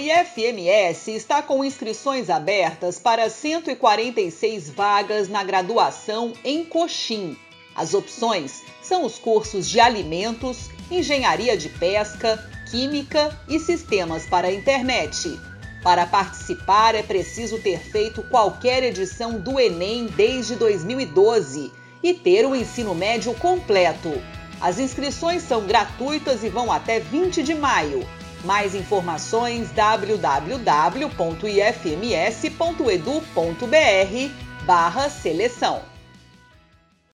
IFMS está com inscrições abertas para 146 vagas na graduação em Coxim. As opções são os cursos de alimentos, engenharia de pesca, química e sistemas para a internet. Para participar, é preciso ter feito qualquer edição do Enem desde 2012 e ter o ensino médio completo. As inscrições são gratuitas e vão até 20 de maio. Mais informações www.ifms.edu.br/seleção.